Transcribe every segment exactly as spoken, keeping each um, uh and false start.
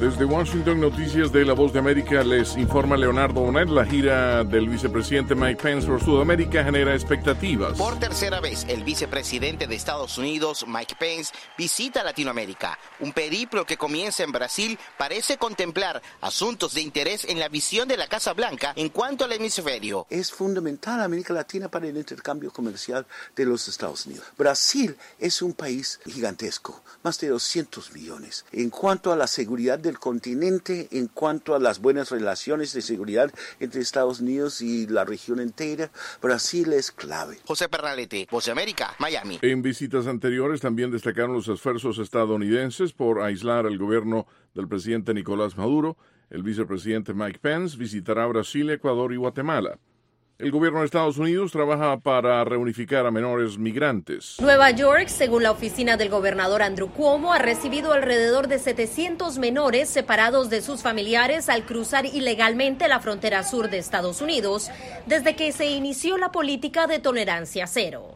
Desde Washington, noticias de La Voz de América, les informa Leonardo Bonet. La gira del vicepresidente Mike Pence por Sudamérica genera expectativas. Por tercera vez, el vicepresidente de Estados Unidos, Mike Pence, visita Latinoamérica. Un periplo que comienza en Brasil parece contemplar asuntos de interés en la visión de la Casa Blanca en cuanto al hemisferio. Es fundamental América Latina para el intercambio comercial de los Estados Unidos. Brasil es un país gigantesco, más de doscientos millones. En cuanto a la seguridad del continente, en cuanto a las buenas relaciones de seguridad entre Estados Unidos y la región entera, Brasil es clave. José Pernalete, Voz de América, Miami. En visitas anteriores también destacaron los esfuerzos estadounidenses por aislar al gobierno del presidente Nicolás Maduro. El vicepresidente Mike Pence visitará Brasil, Ecuador y Guatemala. El gobierno de Estados Unidos trabaja para reunificar a menores migrantes. Nueva York, según la oficina del gobernador Andrew Cuomo, ha recibido alrededor de setecientos menores separados de sus familiares al cruzar ilegalmente la frontera sur de Estados Unidos desde que se inició la política de tolerancia cero.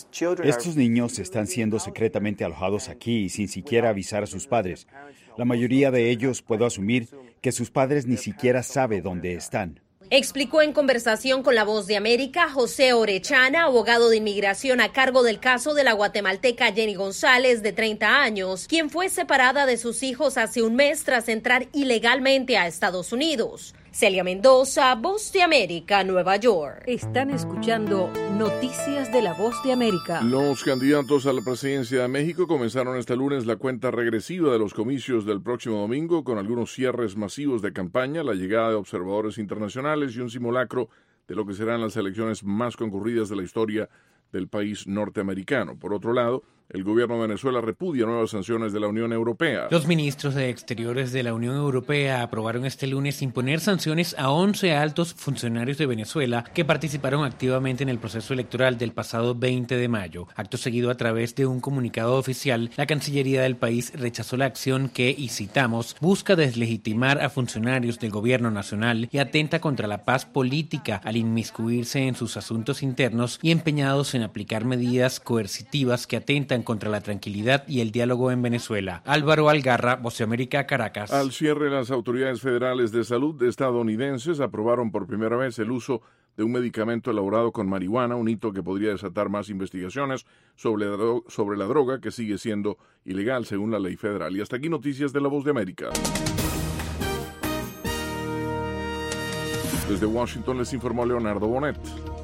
Estos niños están siendo secretamente alojados aquí sin siquiera avisar a sus padres. La mayoría de ellos, puedo asumir, que sus padres ni siquiera saben dónde están. Explicó en conversación con La Voz de América José Orechana, abogado de inmigración a cargo del caso de la guatemalteca Jenny González, de treinta años, quien fue separada de sus hijos hace un mes tras entrar ilegalmente a Estados Unidos. Celia Mendoza, Voz de América, Nueva York. Están escuchando Noticias de La Voz de América. Los candidatos a la presidencia de México comenzaron este lunes la cuenta regresiva de los comicios del próximo domingo, con algunos cierres masivos de campaña, la llegada de observadores internacionales y un simulacro de lo que serán las elecciones más concurridas de la historia del país norteamericano. Por otro lado, el gobierno de Venezuela repudia nuevas sanciones de la Unión Europea. Los ministros de Exteriores de la Unión Europea aprobaron este lunes imponer sanciones a once altos funcionarios de Venezuela que participaron activamente en el proceso electoral del pasado veinte de mayo. Acto seguido, a través de un comunicado oficial, la Cancillería del país rechazó la acción que, y citamos, busca deslegitimar a funcionarios del gobierno nacional y atenta contra la paz política al inmiscuirse en sus asuntos internos y empeñados en aplicar medidas coercitivas que atentan contra la tranquilidad y el diálogo en Venezuela. Álvaro Algarra, Voz de América, Caracas. Al cierre, las autoridades federales de salud estadounidenses aprobaron por primera vez el uso de un medicamento elaborado con marihuana, un hito que podría desatar más investigaciones sobre la, dro- sobre la droga, que sigue siendo ilegal según la ley federal. Y hasta aquí noticias de La Voz de América. Desde Washington les informó Leonardo Bonet.